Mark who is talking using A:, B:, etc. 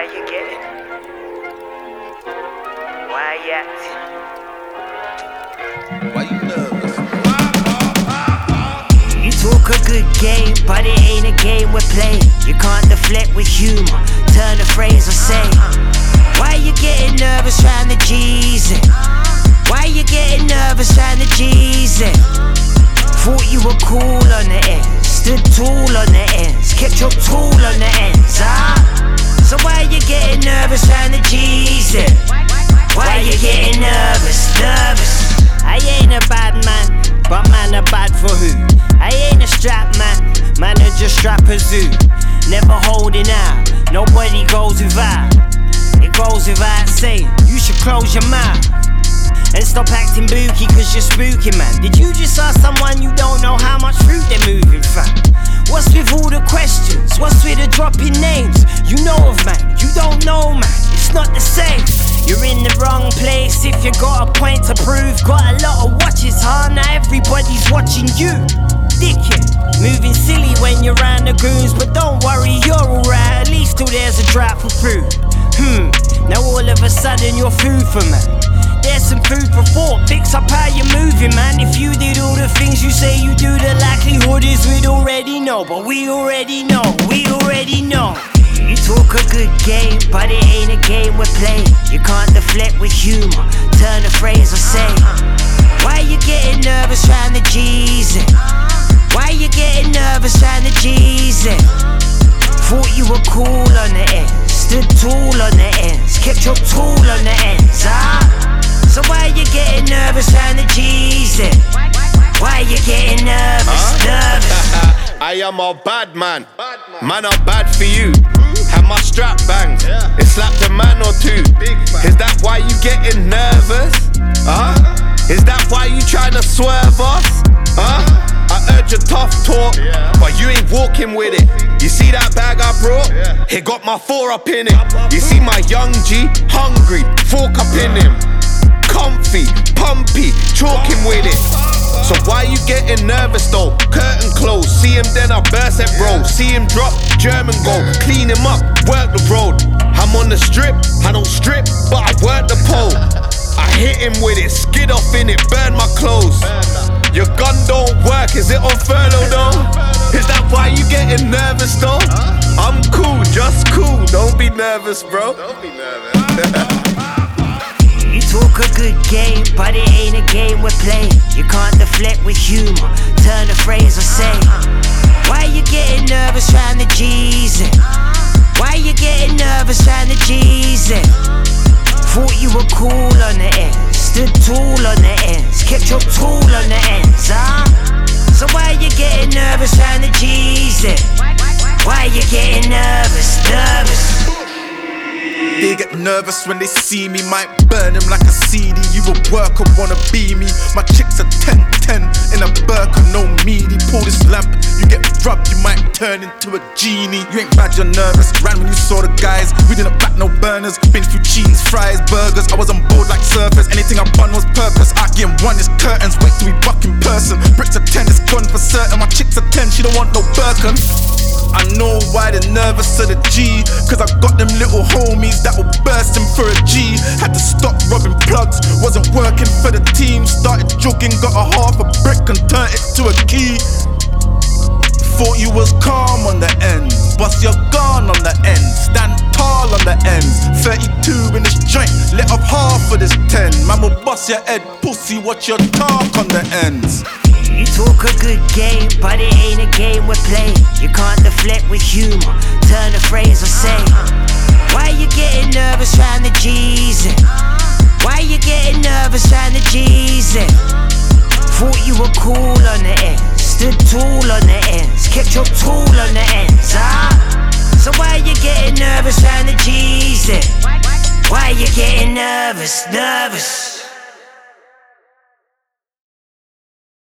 A: Why you getting? Why you acting?
B: Why you nervous?
A: You talk a good game, but it ain't a game we're playing. You can't deflect with humor, turn a phrase or say. Why you getting nervous trying to G's it? Why you getting nervous trying to G's it? Thought you were cool on the ends, stood tall on the ends, kept your tool on the ends, So why you getting nervous trying to G's it? Why you getting nervous? I ain't a bad man, but man a bad for who? I ain't a strap man, man a just strap a zoo. Never holding out, nobody goes without. It goes without saying, you should close your mouth and stop acting booky cause you're spooky, man. Did you just ask someone you don't know how much fruit they're moving from? What's with all the questions? What's with the dropping names? You know of man, you don't know man, it's not the same. You're in the wrong place if you got a point to prove. Got a lot of watches, now everybody's watching you. Dickhead, moving silly when you're around the goons. But don't worry, you're alright, at least till there's a drought for food. Now all of a sudden you're food for man. There's some food for thought, fix up how you're moving, man. If you did all the things you say you do, the likelihood is we'd already know. But we already know. You talk a good game, but it ain't a game we're playing. You can't deflect with humor, turn a phrase or say. Why you getting nervous trying to G's it? Why you getting nervous trying to G's it? Thought you were cool on the ends, stood tall on the ends, kept your tool on the ends, So why you getting nervous trying to G's it? Why you getting nervous?
B: I am a bad man, man are bad for you. Have my strap banged, it slapped a man or two. Is that why you getting nervous? Is that why you trying to swerve us? I heard your tough talk, but you ain't walking with it. You see that bag I brought? It got my 4 up in it. You see my young G, hungry, fork up in him. Comfy, pumpy, chalking with it. So why you getting nervous though? Curtain closed, see him then I burst at bro. See him drop, German go, clean him up, work the road. I'm on the strip, I don't strip, but I work the pole. I hit him with it, skid off in it, burn my clothes. Your gun don't work, is it on furlough though? Is that why you getting nervous though? I'm cool, just cool, don't be nervous bro. Don't be nervous.
A: You talk a good game, but it ain't a game we're playing. You can't deflect with humor, turn a phrase or say. Why you getting nervous trying to G's it? Why you getting nervous trying to G's it? Thought you were cool on the ends, stood tall on the ends, kept your tool on the ends, So why you getting nervous trying to G's it? Why you getting nervous?
C: They get nervous when they see me, might burn them like a CD. You a worker, wanna be me. My chicks are 10-10 in a burqa, no meaty. Pull this lamp, you get rubbed, you might turn into a genie. You ain't bad, you're nervous. Ran when you saw the guys. We didn't back no burners. Been through cheese, fries, burgers. I was on board like surfers. Anything I bun was purpose. I get one is curtains. Wait till we buck in person. Bricks are 10, it's gone for certain. My chicks are 10, she don't want no Birkin. I know why they're nervous to the G, cause I got them little homies that will burst him for a G. Had to stop robbing plugs, wasn't working for the team. Started jogging, got a half a brick and turned it to a key. Thought you was calm on the end, bust your gun on the end, stand tall on the ends. 32 in this joint, let off half of this 10. Man will bust your head, pussy, watch your talk on the ends.
A: You talk a good game, but it ain't a game we're playing. You can't deflect with humor, turn a phrase or say. Why you getting nervous trying to G's it? Why you getting nervous trying to G's it? Thought you were cool on the ends, stood tall on the ends, kept your tool on the ends, So why you getting nervous trying to G's it? Why you getting nervous?